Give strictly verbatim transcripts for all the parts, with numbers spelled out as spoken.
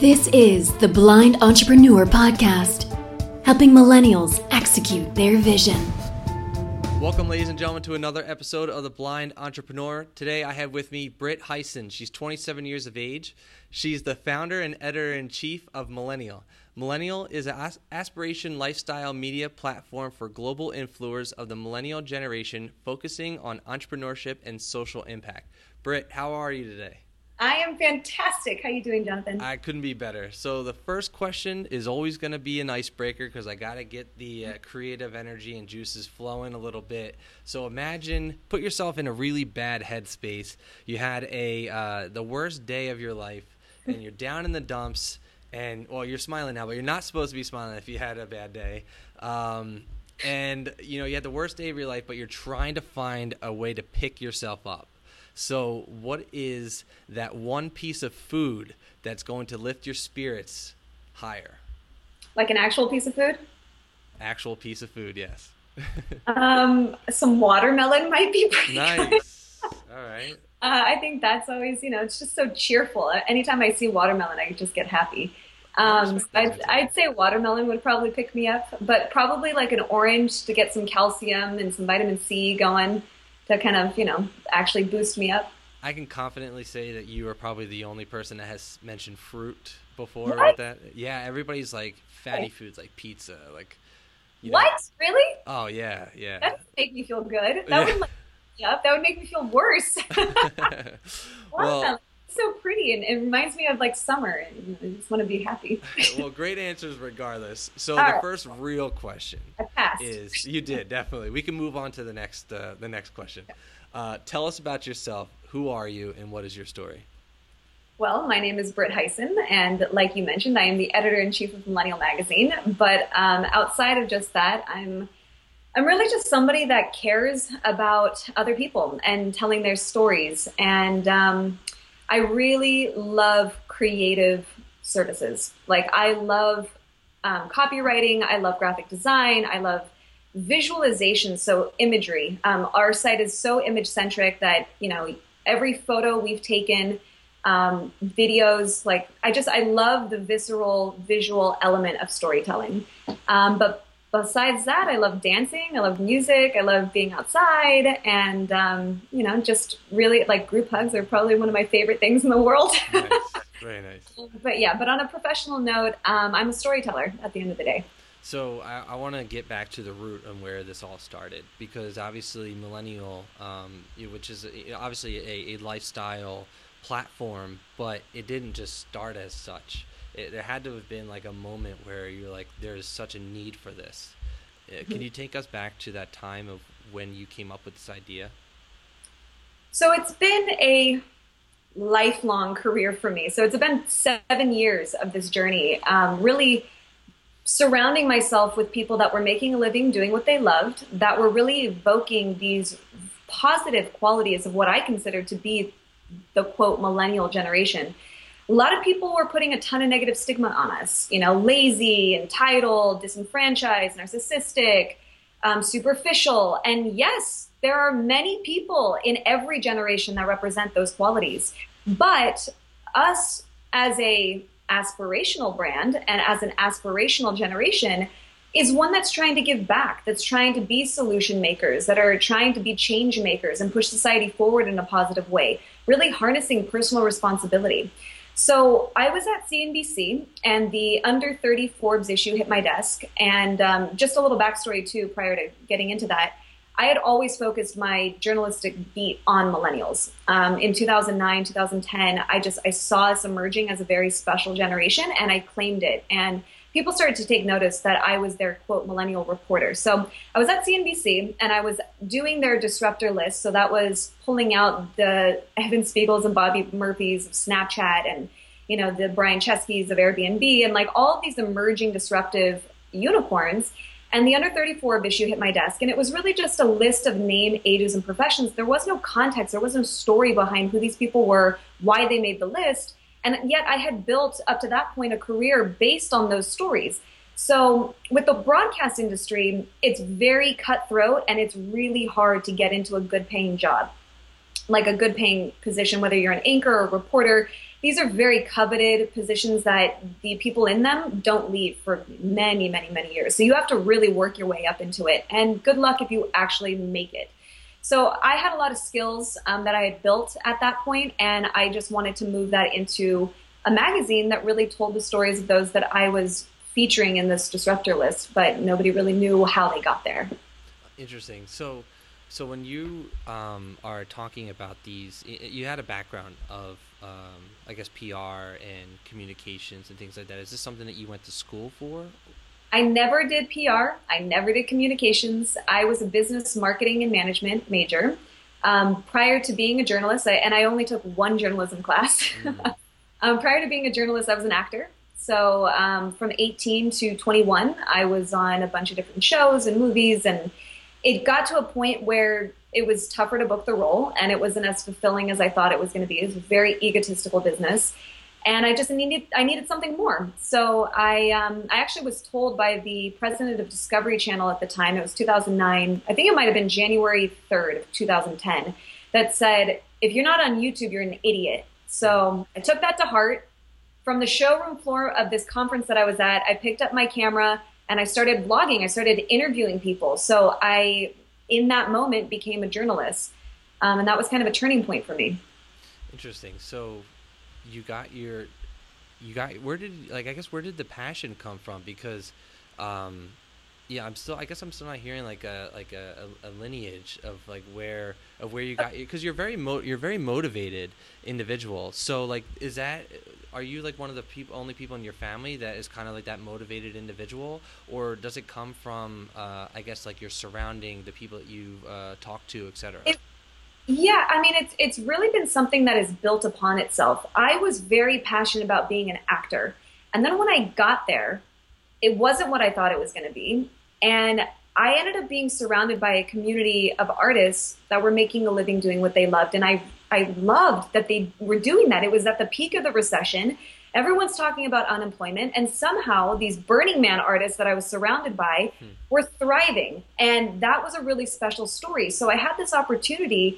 This is the Blind Entrepreneur Podcast, helping millennials execute their vision. Welcome, ladies and gentlemen, to another episode of The Blind Entrepreneur. Today I have with me Britt Hyson. She's twenty-seven years of age. She's the founder and editor-in-chief of Millennial. Millennial is an aspiration lifestyle media platform for global influencers of the millennial generation, focusing on entrepreneurship and social impact. Britt, how are you today? I am fantastic. How are you doing, Jonathan? I couldn't be better. So the first question is always going to be an icebreaker because I got to get the uh, creative energy and juices flowing a little bit. So imagine, put yourself in a really bad headspace. You had a uh, the worst day of your life, and you're down in the dumps. And, well, you're smiling now, but you're not supposed to be smiling if you had a bad day. Um, and, you know, you had the worst day of your life, but you're trying to find a way to pick yourself up. So what is that one piece of food that's going to lift your spirits higher? Like an actual piece of food? Actual piece of food, yes. um, some watermelon might be pretty nice. Good. All right. Uh, I think that's always, you know, it's just so cheerful. Anytime I see watermelon, I just get happy. Um, so I'd, I'd say watermelon would probably pick me up, but probably like an orange to get some calcium and some vitamin C going to kind of, you know, actually boost me up. I can confidently say that you are probably the only person that has mentioned fruit before what? with that. Yeah, everybody's like fatty foods like pizza, like. You know. What? Really? Oh, yeah, yeah. That would make me feel good. That yeah. would like, yep, that would make me feel worse. well, it's so pretty, and it reminds me of like summer, and I just want to be happy. Well, great answers regardless. So All the right. first real question I passed. is, you did, definitely. We can move on to the next, uh, the next question. Uh, tell us about yourself. Who are you, and what is your story? Well, my name is Britt Hyson, and like you mentioned, I am the editor-in-chief of Millennial Magazine. But um, outside of just that, I'm I'm really just somebody that cares about other people and telling their stories. And um, I really love creative services. Like I love um, copywriting. I love graphic design. I love visualization, so imagery. Um, our site is so image-centric that, you know, every photo we've taken, um, videos, like I just, I love the visceral visual element of storytelling. Um, but besides that, I love dancing, I love music, I love being outside, and, um, you know, just really like group hugs are probably one of my favorite things in the world. Nice. Very nice. But yeah, but on a professional note, um, I'm a storyteller at the end of the day. So I, I want to get back to the root of where this all started, because obviously Millennial, um, which is a, obviously a, a lifestyle platform, but it didn't just start as such. It, there had to have been like a moment where you're like, there's such a need for this. Uh, can you take us back to that time of when you came up with this idea? So it's been a lifelong career for me. So it's been seven years of this journey, um, really surrounding myself with people that were making a living doing what they loved, that were really evoking these positive qualities of what I consider to be the quote millennial generation. A lot of people were putting a ton of negative stigma on us, you know, lazy, entitled, disenfranchised, narcissistic, um, superficial. And yes, there are many people in every generation that represent those qualities. But us as a aspirational brand and as an aspirational generation is one that's trying to give back, that's trying to be solution makers, that are trying to be change makers and push society forward in a positive way, really harnessing personal responsibility. So I was at C N B C, and the under thirty Forbes issue hit my desk. And um, just a little backstory too, prior to getting into that, I had always focused my journalistic beat on millennials. Um, in two thousand nine, two thousand ten, I just I saw us emerging as a very special generation, and I claimed it. And people started to take notice that I was their quote millennial reporter. So I was at C N B C, and I was doing their disruptor list. So that was pulling out the Evan Spiegels and Bobby Murphys of Snapchat, and you know the Brian Chesky's of Airbnb, and like all of these emerging disruptive unicorns. And the under thirty Forbes issue hit my desk, and it was really just a list of name, ages, and professions. There was no context. There was no story behind who these people were, why they made the list. And yet I had built up to that point a career based on those stories. So with the broadcast industry, it's very cutthroat, and it's really hard to get into a good paying job, like a good paying position, whether you're an anchor or reporter. these are very coveted positions that the people in them don't leave for many, many, many years. So you have to really work your way up into it. And good luck if you actually make it. So I had a lot of skills um, that I had built at that point, and I just wanted to move that into a magazine that really told the stories of those that I was featuring in this disruptor list, but nobody really knew how they got there. Interesting. So, so when you um, are talking about these, you had a background of, um, I guess, P R and communications and things like that. Is this something that you went to school for? I never did P R. I never did communications. I was a business marketing and management major. Um, prior to being a journalist, I, and I only took one journalism class. Mm. um, prior to being a journalist, I was an actor. So um, from eighteen to twenty-one, I was on a bunch of different shows and movies, and it got to a point where it was tougher to book the role, and it wasn't as fulfilling as I thought it was going to be. It was a very egotistical business. And I just needed, I needed something more. So I, um, I actually was told by the president of Discovery Channel at the time, it was two thousand nine, I think it might have been January third of two thousand ten, that said, if you're not on YouTube, you're an idiot. So I took that to heart. From the showroom floor of this conference that I was at, I picked up my camera and I started vlogging. I started interviewing people. So I, in that moment, became a journalist. Um, and that was kind of a turning point for me. Interesting. So you got your, you got, where did, like, I guess, where did the passion come from? Because, um, yeah, I'm still, I guess I'm still not hearing like a, like a, a lineage of like where, of where you got, because you're very, mo you're very motivated individual. So like, is that, are you like one of the people, only people in your family that is kind of like that motivated individual, or does it come from, uh, I guess, like your surrounding, the people that you uh, talk to, et cetera? It Yeah, I mean, it's it's really been something that is built upon itself. I was very passionate about being an actor. And then when I got there, it wasn't what I thought it was going to be. And I ended up being surrounded by a community of artists that were making a living doing what they loved. And I, I loved that they were doing that. It was at the peak of the recession. Everyone's talking about unemployment, and somehow these Burning Man artists that I was surrounded by hmm. were thriving. And that was a really special story. So I had this opportunity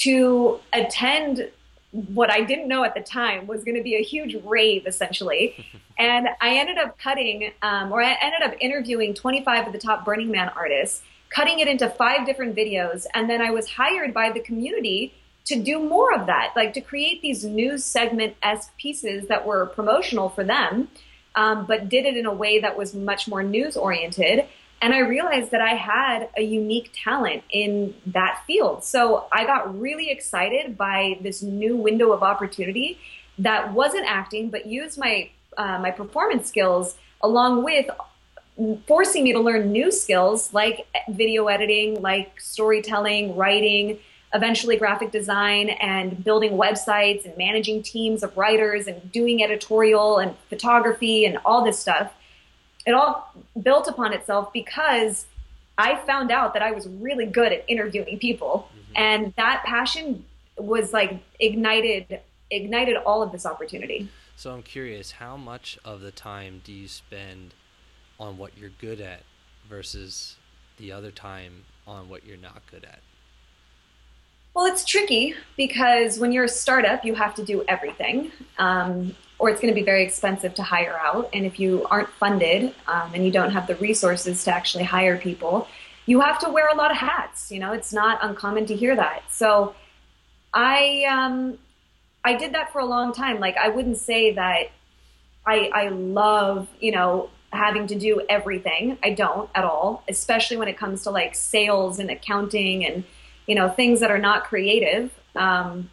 to attend what I didn't know at the time was going to be a huge rave, essentially. And I ended up cutting, um, or I ended up interviewing twenty-five of the top Burning Man artists, cutting it into five different videos. And then I was hired by the community to do more of that, like to create these news segment-esque pieces that were promotional for them, um, but did it in a way that was much more news-oriented. And I realized that I had a unique talent in that field. So I got really excited by this new window of opportunity that wasn't acting, but used my, uh, my performance skills along with forcing me to learn new skills like video editing, like storytelling, writing, eventually graphic design, and building websites and managing teams of writers and doing editorial and photography and all this stuff. It all built upon itself because I found out that I was really good at interviewing people. Mm-hmm. And that passion was like ignited, ignited all of this opportunity. So I'm curious, how much of the time do you spend on what you're good at versus the other time on what you're not good at? Well, it's tricky because when you're a startup, you have to do everything. Um, or it's going to be very expensive to hire out. And if you aren't funded um, and you don't have the resources to actually hire people, you have to wear a lot of hats. You know, it's not uncommon to hear that. So I, um, I did that for a long time. Like, I wouldn't say that I, I love, you know, having to do everything. I don't at all, especially when it comes to like sales and accounting and, you know, things that are not creative. Um,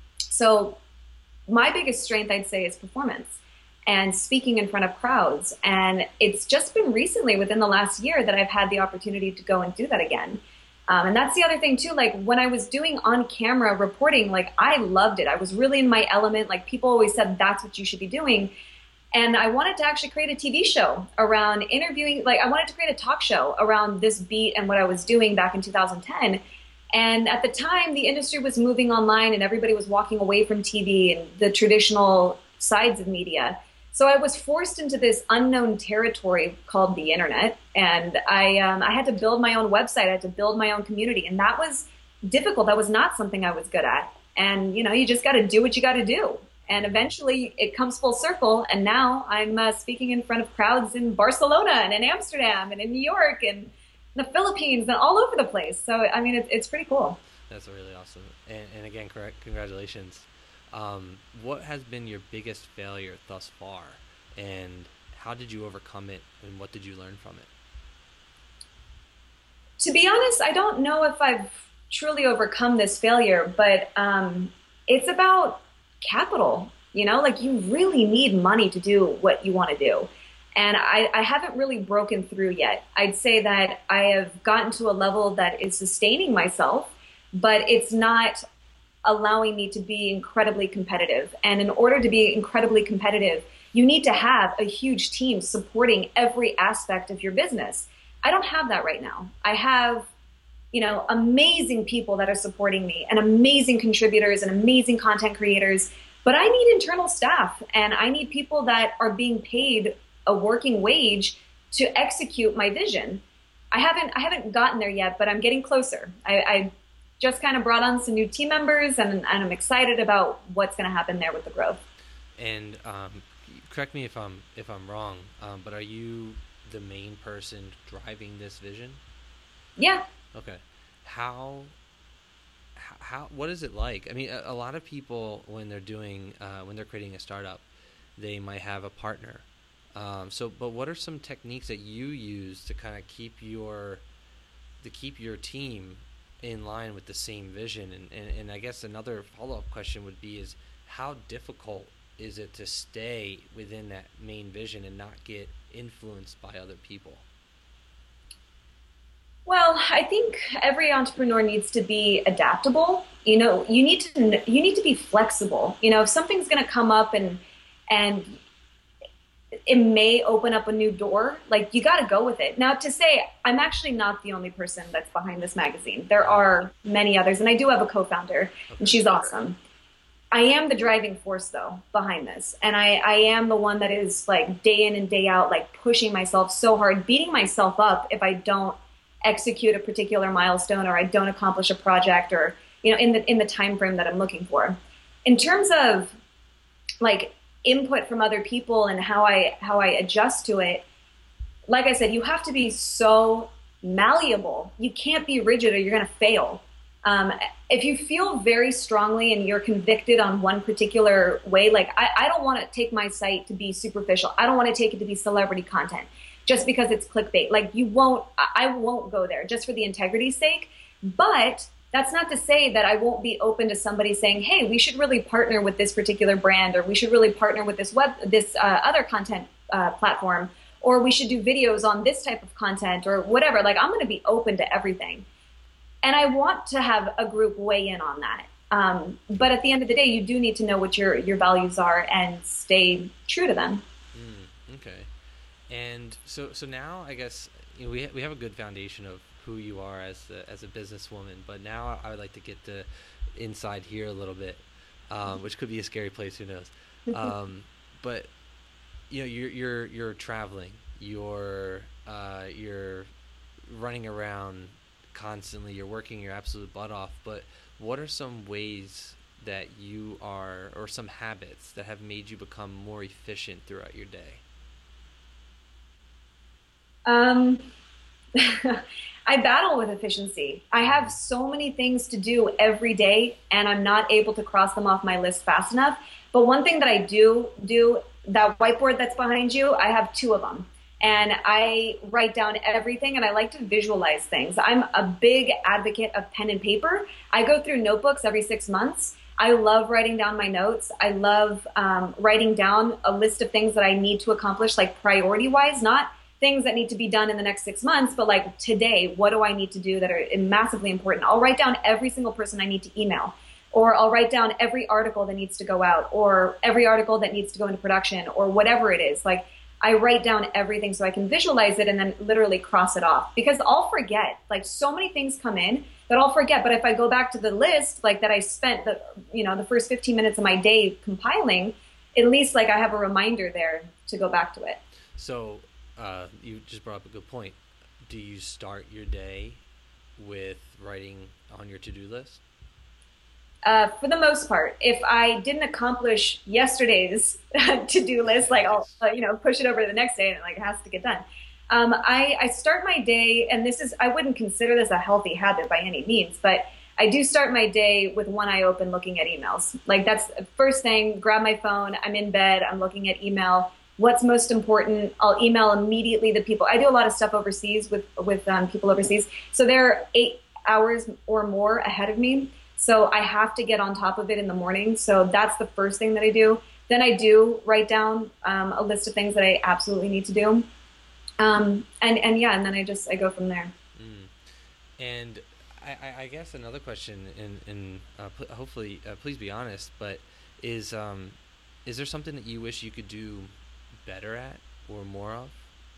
so my biggest strength, I'd say, is performance and speaking in front of crowds. And it's just been recently, within the last year, that I've had the opportunity to go and do that again. Um, and that's the other thing too, like when I was doing on-camera reporting, like I loved it. I was really in my element. Like people always said, that's what you should be doing. And I wanted to actually create a T V show around interviewing, like I wanted to create a talk show around this beat and what I was doing back in two thousand ten. And at the time, the industry was moving online and everybody was walking away from T V and the traditional sides of media. So I was forced into this unknown territory called the internet. And I, um, I had to build my own website. I had to build my own community. And that was difficult. That was not something I was good at. And, you know, you just got to do what you got to do. And eventually it comes full circle. And now I'm uh, speaking in front of crowds in Barcelona and in Amsterdam and in New York and the Philippines and all over the place. So, I mean, it's, it's pretty cool. That's really awesome. And, and again, correct, congratulations. Um, what has been your biggest failure thus far? And how did you overcome it? And what did you learn from it? To be honest, I don't know if I've truly overcome this failure, but um, it's about capital. You know, like you really need money to do what you want to do. And I, I haven't really broken through yet. I'd say that I have gotten to a level that is sustaining myself, but it's not allowing me to be incredibly competitive. And in order to be incredibly competitive, you need to have a huge team supporting every aspect of your business. I don't have that right now. I have, you know, amazing people that are supporting me and amazing contributors and amazing content creators, but I need internal staff and I need people that are being paid a working wage to execute my vision. I haven't, I haven't gotten there yet, but I'm getting closer. I, I just kind of brought on some new team members and, and I'm excited about what's going to happen there with the growth. And um, correct me if I'm, if I'm wrong, um, but are you the main person driving this vision? Yeah. Okay. How, how, what is it like? I mean, a, a lot of people, when they're doing, uh, when they're creating a startup, they might have a partner. Um, so, but what are some techniques that you use to kind of keep your, to keep your team in line with the same vision? And, and, and I guess another follow-up question would be is how difficult is it to stay within that main vision and not get influenced by other people? Well, I think every entrepreneur needs to be adaptable. You know, you need to, you need to be flexible. You know, if something's going to come up and, and it may open up a new door, like you got to go with it. Now, to say I'm actually not the only person that's behind this magazine. There are many others, and I do have a co-founder, okay, and she's awesome. I am the driving force, though, behind this, and I, I am the one that is like day in and day out, like pushing myself so hard, beating myself up if I don't execute a particular milestone or I don't accomplish a project or, you know, in the in the time frame that I'm looking for. In terms of like input from other people and how I how I adjust to it, like I said, you have to be so malleable. You can't be rigid or you're going to fail. Um, if you feel very strongly and you're convicted on one particular way, like I, I don't want to take my site to be superficial. I don't want to take it to be celebrity content just because it's clickbait. Like you won't, I won't go there just for the integrity's sake. But that's not to say that I won't be open to somebody saying, hey, we should really partner with this particular brand, or we should really partner with this web, this uh, other content uh, platform, or we should do videos on this type of content or whatever. Like I'm going to be open to everything. And I want to have a group weigh in on that. Um, but at the end of the day, you do need to know what your, your values are and stay true to them. Mm, okay. And so, so now I guess you know, we, ha- we have a good foundation of who you are as a, as a businesswoman, but now I would like to get to inside here a little bit, um, which could be a scary place, who knows? Um, but you know, you're, you're, you're traveling, you're, uh, you're running around constantly, you're working your absolute butt off, but what are some ways that you are, or some habits that have made you become more efficient throughout your day? Um, I battle with efficiency. I have so many things to do every day and I'm not able to cross them off my list fast enough. But one thing that I do do, that whiteboard that's behind you, I have two of them. And I write down everything and I like to visualize things. I'm a big advocate of pen and paper. I go through notebooks every six months. I love writing down my notes. I love um, writing down a list of things that I need to accomplish, like priority-wise, not things that need to be done in the next six months, but like today, what do I need to do that are massively important? I'll write down every single person I need to email, or I'll write down every article that needs to go out, or every article that needs to go into production, or whatever it is. Like I write down everything so I can visualize it and then literally cross it off, because I'll forget. Like so many things come in that I'll forget. But if I go back to the list, like that I spent the, you know, the first fifteen minutes of my day compiling, at least like I have a reminder there to go back to it. So uh, you just brought up a good point. Do you start your day with writing on your to-do list? Uh, for the most part, if I didn't accomplish yesterday's to-do list, like I'll, Yes. uh, you know, push it over to the next day and it like has to get done. Um, I, I start my day, and this is, I wouldn't consider this a healthy habit by any means, but I do start my day with one eye open looking at emails. Like that's the first thing, grab my phone, I'm in bed, I'm looking at email. What's most important? I'll email immediately the people. I do a lot of stuff overseas with, with um, people overseas. So they're eight hours or more ahead of me. So I have to get on top of it in the morning. So that's the first thing that I do. Then I do write down um, a list of things that I absolutely need to do. Um, and, and yeah, and then I just, I go from there. Mm. And I, I guess another question, and, and uh, pl- hopefully, uh, please be honest, but is, um, is there something that you wish you could do better at or more of?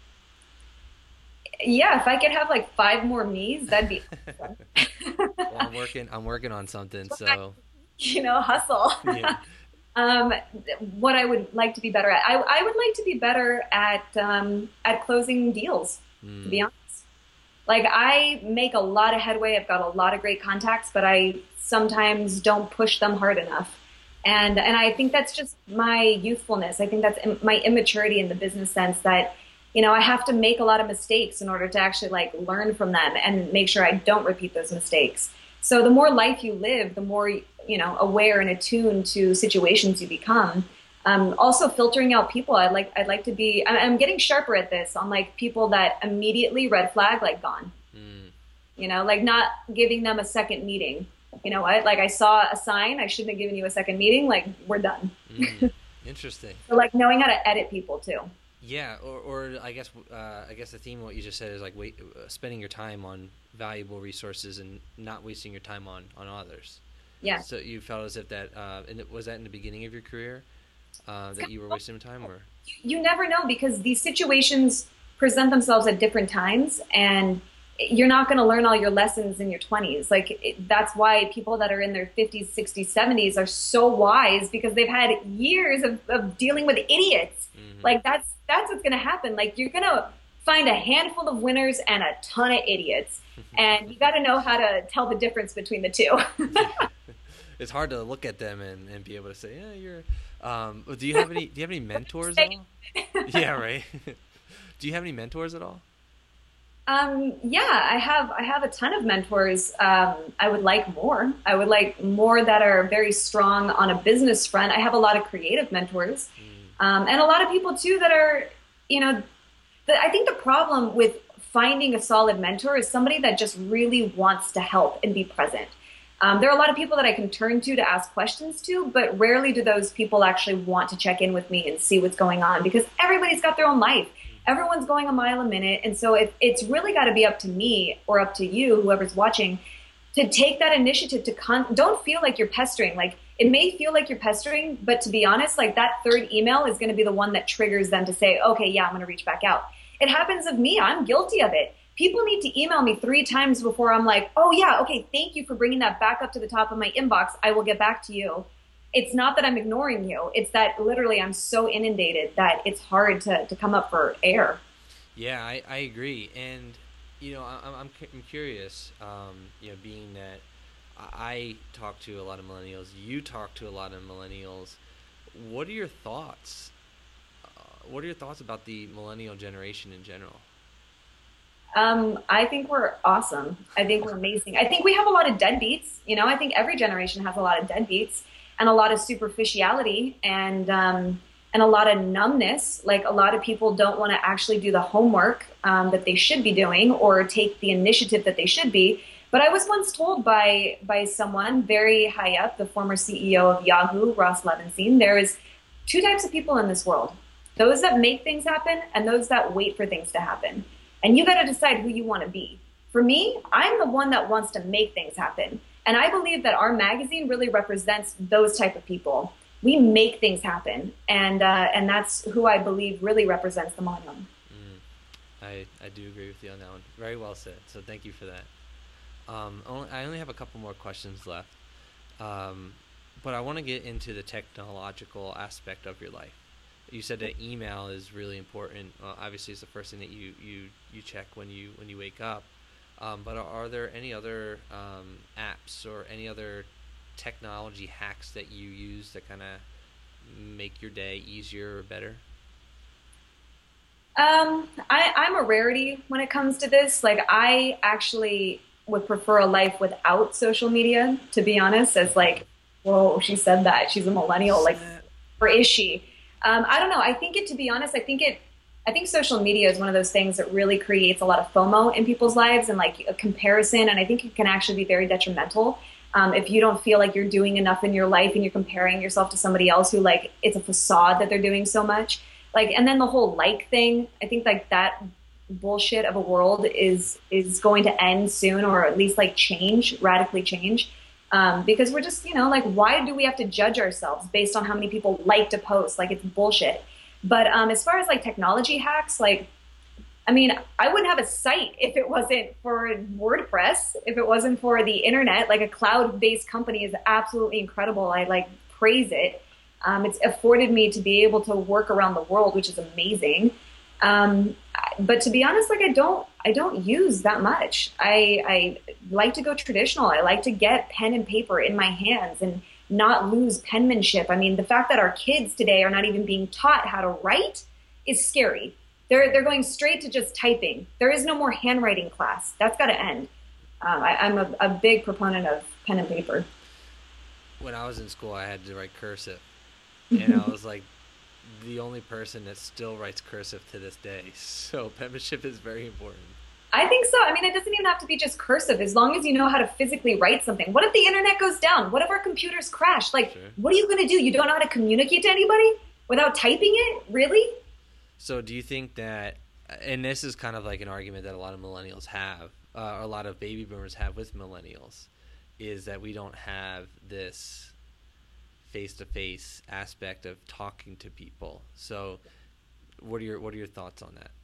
Yeah, if I could have like five more me's, that'd be awesome. Well, I'm working, I'm working on something. So, you know, hustle. yeah. Um, what I would like to be better at, I, I would like to be better at um, at closing deals. Mm. To be honest, like I make a lot of headway. I've got a lot of great contacts, but I sometimes don't push them hard enough. And and I think that's just my youthfulness. I think that's im- my immaturity in the business sense that, you know, I have to make a lot of mistakes in order to actually like learn from them and make sure I don't repeat those mistakes. So the more life you live, the more, you know, aware and attuned to situations you become. Um, also filtering out people. I'd like, I'd like to be, I- I'm getting sharper at this on like people that immediately red flag, like gone, Mm. you know, like not giving them a second meeting. You know what? Like I saw a sign, I shouldn't have given you a second meeting. Like we're done. Mm. Interesting. So like knowing how to edit people too. Yeah, or, or I guess uh, I guess the theme of what you just said is like wait, uh, spending your time on valuable resources and not wasting your time on, on others. Yeah. So you felt as if that, uh, and it, was that in the beginning of your career uh, that you were wasting time, or? You never know because these situations present themselves at different times, and you're not going to learn all your lessons in your twenties. Like it, that's why people that are in their fifties, sixties, seventies are so wise because they've had years of, of dealing with idiots. Mm-hmm. Like that's that's what's going to happen. Like you're going to find a handful of winners and a ton of idiots, and you got to know how to tell the difference between the two. It's hard to look at them and, and be able to say, yeah, you're. Um, do you have any? Do you have any mentors at all? Yeah, right. Do you have any mentors at all? Um, yeah, I have. I have a ton of mentors. Um, I would like more. I would like more that are very strong on a business front. I have a lot of creative mentors, mm. um, and a lot of people too that are, you know, the, I think the problem with finding a solid mentor is somebody that just really wants to help and be present. Um, there are a lot of people that I can turn to to ask questions to, but rarely do those people actually want to check in with me and see what's going on because everybody's got their own life. Everyone's going a mile a minute. And so if, it's really got to be up to me or up to you, whoever's watching, to take that initiative to con- don't feel like you're pestering. Like it may feel like you're pestering, but to be honest, like that third email is going to be the one that triggers them to say, okay, yeah, I'm going to reach back out. It happens of me. I'm guilty of it. People need to email me three times before I'm like, oh yeah, okay, thank you for bringing that back up to the top of my inbox. I will get back to you. It's not that I'm ignoring you. It's that literally I'm so inundated that it's hard to, to come up for air. Yeah, I, I agree. And, you know, I, I'm, I'm curious, um, you know, being that I talk to a lot of millennials, you talk to a lot of millennials. What are your thoughts? Uh, what are your thoughts about the millennial generation in general? Um, I think we're awesome. I think we're amazing. I think we have a lot of deadbeats. You know, I think every generation has a lot of deadbeats and a lot of superficiality and um, and a lot of numbness. Like a lot of people don't want to actually do the homework um, that they should be doing or take the initiative that they should be. But I was once told by by someone very high up, the former C E O of Yahoo, Ross Levinstein, there is two types of people in this world: those that make things happen and those that wait for things to happen. And you got to decide who you want to be. For me, I'm the one that wants to make things happen. And I believe that our magazine really represents those type of people. We make things happen. And uh, and that's who I believe really represents the millennium. Mm, I, I do agree with you on that one. Very well said. So thank you for that. Um, only, I only have a couple more questions left. Um, but I want to get into the technological aspect of your life. You said that email is really important. Uh, obviously, it's the first thing that you, you, you check when you when you wake up. Um, but are, are there any other um, apps or any other technology hacks that you use that kind of make your day easier or better? Um, I, I'm a rarity when it comes to this. Like, I actually would prefer a life without social media, to be honest, as like, whoa, she said that. She's a millennial. Like, or is she? Um, I don't know. I think it, to be honest, I think it, I think social media is one of those things that really creates a lot of FOMO in people's lives and like a comparison. And I think it can actually be very detrimental. Um, if you don't feel like you're doing enough in your life and you're comparing yourself to somebody else who like, it's a facade that they're doing so much. Like, and then the whole like thing, I think like that bullshit of a world is, is going to end soon, or at least like change, radically change. Um, because we're just, you know, like, why do we have to judge ourselves based on how many people like to post? Like, it's bullshit. But um, as far as like technology hacks, like, I mean, I wouldn't have a site if it wasn't for WordPress, if it wasn't for the internet. Like, a cloud-based company is absolutely incredible. I like praise it. Um, it's afforded me to be able to work around the world, which is amazing. Um, but to be honest, like, I don't, I don't use that much. I, I like to go traditional. I like to get pen and paper in my hands and not lose penmanship. I mean, the fact that our kids today are not even being taught how to write is scary. They're, they're going straight to just typing. There is no more handwriting class. That's got to end. Um, I, I'm a, a big proponent of pen and paper. When I was in school, I had to write cursive. And I was like the only person that still writes cursive to this day. So penmanship is very important. I think so. I mean, it doesn't even have to be just cursive, as long as you know how to physically write something. What if the internet goes down? What if our computers crash? Like, sure. What are you going to do? You don't know how to communicate to anybody without typing it? Really? So do you think that, and this is kind of like an argument that a lot of millennials have, uh, or a lot of baby boomers have with millennials, is that we don't have this face-to-face aspect of talking to people. So what are your what are your thoughts on that?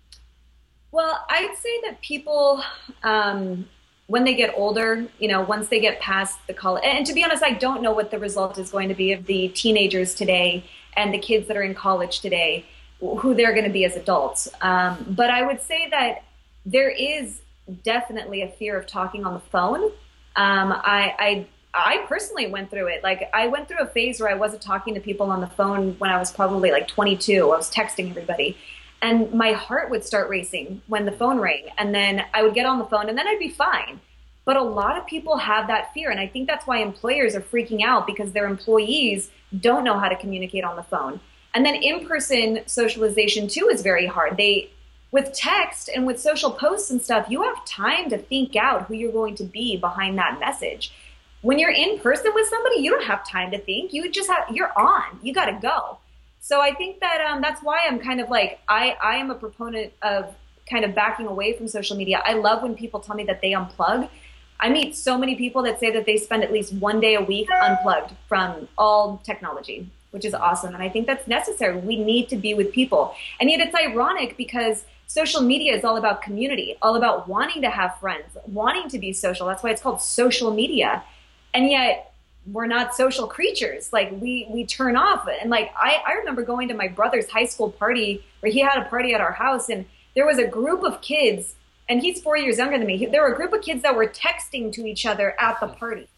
Well, I'd say that people, um, when they get older, you know, once they get past the college, and to be honest, I don't know what the result is going to be of the teenagers today and the kids that are in college today, who they're going to be as adults. Um, but I would say that there is definitely a fear of talking on the phone. Um, I, I I personally went through it. Like, I went through a phase where I wasn't talking to people on the phone when I was probably like twenty-two. I was texting everybody. And my heart would start racing when the phone rang. And then I would get on the phone and then I'd be fine. But a lot of people have that fear. And I think that's why employers are freaking out, because their employees don't know how to communicate on the phone. And then in-person socialization too is very hard. They, with text and with social posts and stuff, you have time to think out who you're going to be behind that message. When you're in person with somebody, you don't have time to think. You just have, you're on, you got to go. So I think that um, that's why I'm kind of like, I, I am a proponent of kind of backing away from social media. I love when people tell me that they unplug. I meet so many people that say that they spend at least one day a week unplugged from all technology, which is awesome. And I think that's necessary. We need to be with people. And yet it's ironic because social media is all about community, all about wanting to have friends, wanting to be social. That's why it's called social media. And yet we're not social creatures. Like, we, we turn off. And like, I, I remember going to my brother's high school party where he had a party at our house, and there was a group of kids, and he's four years younger than me. There were a group of kids that were texting to each other at the party.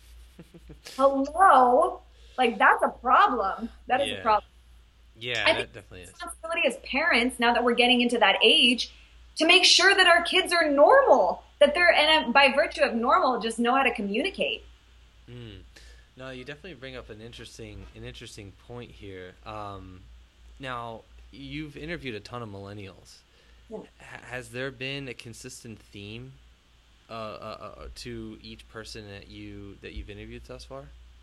Hello? Like, that's a problem. That is yeah. a problem. Yeah, I that think definitely is. Responsibility as parents, now that we're getting into that age, to make sure that our kids are normal, that they're, and by virtue of normal, just know how to communicate. Mm. No, you definitely bring up an interesting, an interesting point here. Um, now, you've interviewed a ton of millennials. Yeah. H- has there been a consistent theme uh, uh, uh, to each person that you that you've interviewed thus far?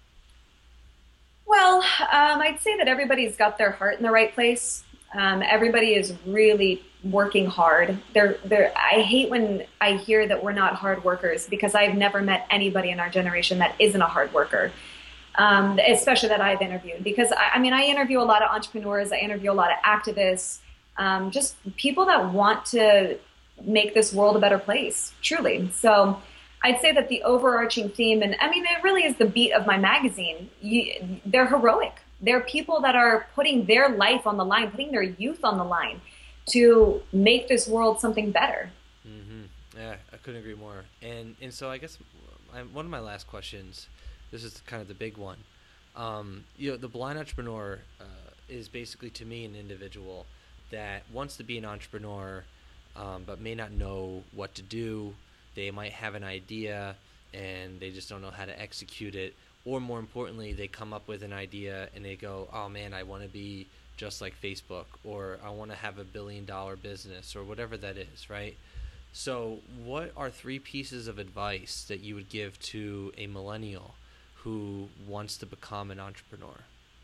Well, um, I'd say that everybody's got their heart in the right place. Um, everybody is really working hard. They're, they're, I hate when I hear that we're not hard workers, because I've never met anybody in our generation that isn't a hard worker, um, especially that I've interviewed. Because, I, I mean, I interview a lot of entrepreneurs. I interview a lot of activists, um, just people that want to make this world a better place, truly. So I'd say that the overarching theme, and I mean, it really is the beat of my magazine. You, they're heroic. They're people that are putting their life on the line, putting their youth on the line to make this world something better. Mm-hmm. Yeah, I couldn't agree more. And and so I guess I, one of my last questions this is kind of the big one. Um, you know, the blind entrepreneur uh, is basically, to me, an individual that wants to be an entrepreneur, um, but may not know what to do. They might have an idea and they just don't know how to execute it. Or more importantly, they come up with an idea and they go, oh man, I want to be just like Facebook, or I want to have a billion dollar business, or whatever that is, right? So what are three pieces of advice that you would give to a millennial who wants to become an entrepreneur?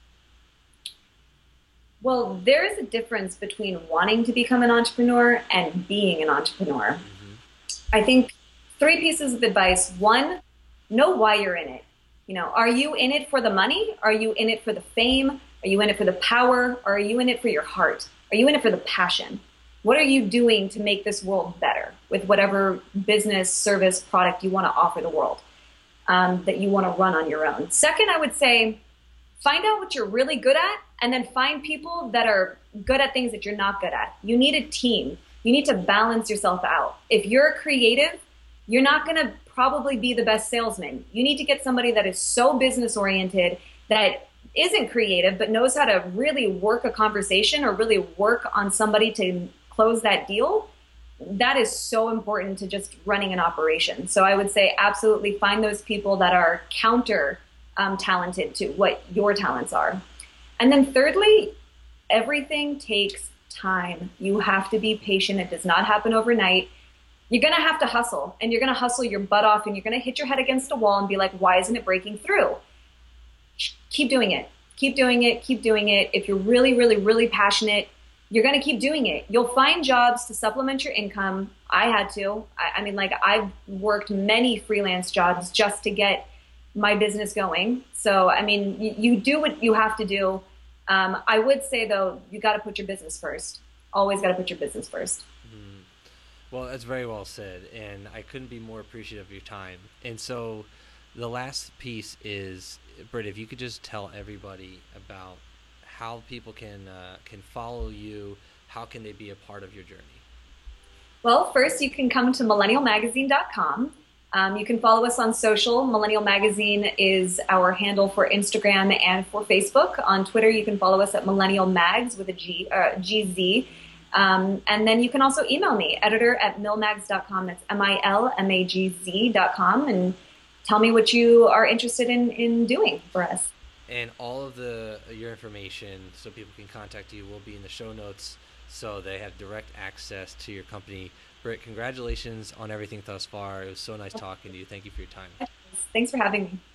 Well, there is a difference between wanting to become an entrepreneur and being an entrepreneur. Mm-hmm. I think three pieces of advice. One, know why you're in it. You know, are you in it for the money? Are you in it for the fame? Are you in it for the power? Or are you in it for your heart? Are you in it for the passion? What are you doing to make this world better with whatever business, service, product you want to offer the world, um, that you want to run on your own? Second, I would say, find out what you're really good at, and then find people that are good at things that you're not good at. You need a team. You need to balance yourself out. If you're creative, you're not going to probably be the best salesman. You need to get somebody that is so business oriented, that isn't creative, but knows how to really work a conversation or really work on somebody to close that deal. That is so important to just running an operation. So I would say absolutely find those people that are counter um, talented to what your talents are. And then thirdly, everything takes time. You have to be patient. It does not happen overnight. You're going to have to hustle, and you're going to hustle your butt off, and you're going to hit your head against a wall and be like, why isn't it breaking through? Keep doing it. Keep doing it. Keep doing it. If you're really, really, really passionate, you're going to keep doing it. You'll find jobs to supplement your income. I had to. I, I mean, like, I've worked many freelance jobs just to get my business going. So, I mean, you, you do what you have to do. Um, I would say, though, you got to put your business first. Always got to put your business first. Mm. Well, that's very well said, and I couldn't be more appreciative of your time. And so the last piece is, Britt, if you could just tell everybody about how people can uh, can follow you, how can they be a part of your journey? Well, first you can come to millennial magazine dot com. Um, you can follow us on social. Millennial Magazine is our handle for Instagram and for Facebook. On Twitter, you can follow us at Millennial Mags with a G, uh, G Z. Um, and then you can also email me, editor at milmags dot com. That's M I L M A G Z dot com. And tell me what you are interested in, in doing for us. And all of the your information, so people can contact you, will be in the show notes, so they have direct access to your company. Britt, congratulations on everything thus far. It was so nice talking to you. Thank you for your time. Thanks for having me.